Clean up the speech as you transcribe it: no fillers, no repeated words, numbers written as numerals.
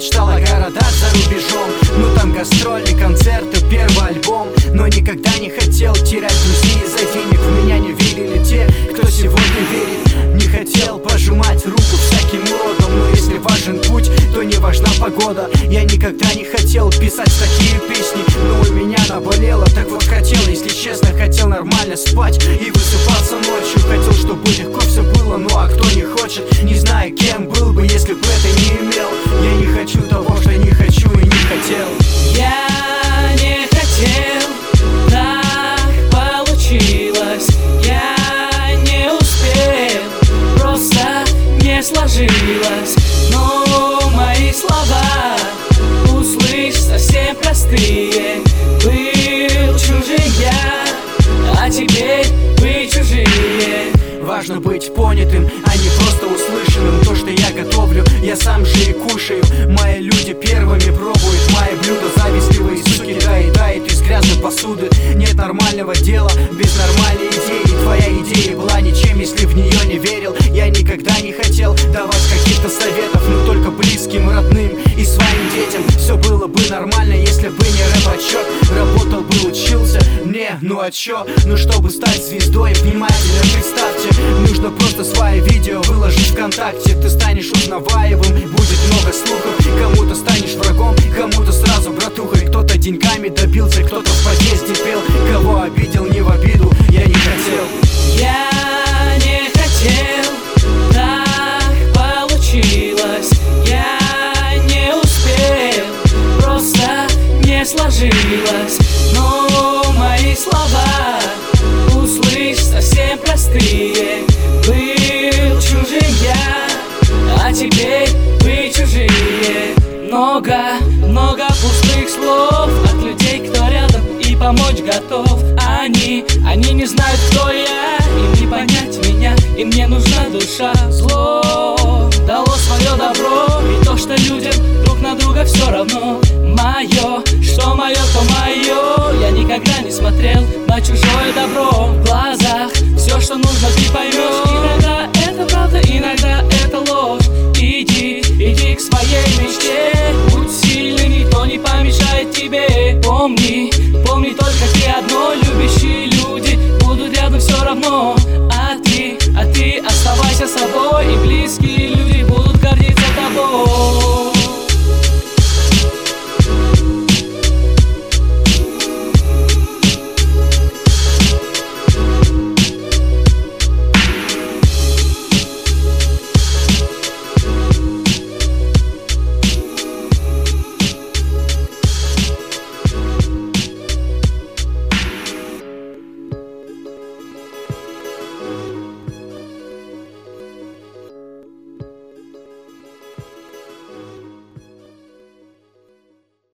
мечтал о городах за рубежом. Ну там гастроли, концерты, первый альбом. Но никогда не хотел терять друзей из-за денег. В меня не верили те, кто сегодня верит. Не хотел пожимать руку всяким уродом. Но если важен путь, то не важна погода. Я никогда не хотел писать такие песни, но у меня наболело. Так вот хотел, если честно, хотел нормально спать и высыпаться ночью. Хотел, чтобы легко все было, ну а кто не хочет? Не знаю, кем был бы, если бы это не имел. Я не хочу того, что не хочу и не хотел. Я не хотел, так получилось. Я не успел, просто не сложилось. Но мои слова услышь совсем простые. Был чужим я, а теперь вы чужие. Важно быть понятым, а не просто услышанным. То, что я готовлю, я сам же и кушаю. Мои люди первыми пробуют мои блюда. Завистливые суки доедают из грязной посуды. Нет нормального дела без нормальной идеи. Твоя идея была ничем, если в нее не верил. Я никогда не хотел давать каких-то советов, но только близким, родным и своим детям. Все было бы нормально, если бы не рэп-отчет. Работал бы, учился, ну а чё? Ну чтобы стать звездой, внимательно представьте, нужно просто свои видео выложить ВКонтакте. Ты станешь узнаваемым, будет много слухов. Кому-то станешь врагом, кому-то сразу братухой. Кто-то деньгами добился, кто-то в подъезде пел. Кого обидел, не в обиду, я не хотел. Я не хотел, так получилось. Я не успел, просто не сложилось. Но мои слова услышь совсем простые. Был чужим я, а теперь вы чужие. Много пустых слов от людей, кто рядом и помочь готов. Они не знают, кто я, им не понять меня, им не нужна душа. Зло дало свое добро, и то, что людям друг на друга все равно. Мое, что мое, то мое. Я никогда не смотрел на чужое добро. В глазах все, что нужно, ты поймешь. Иногда это правда, иногда это ложь. Иди к своей мечте. Будь сильным, никто не помешает тебе. Помни, только ты одно. Любящие люди будут рядом все равно. А ты оставайся собой, и близкие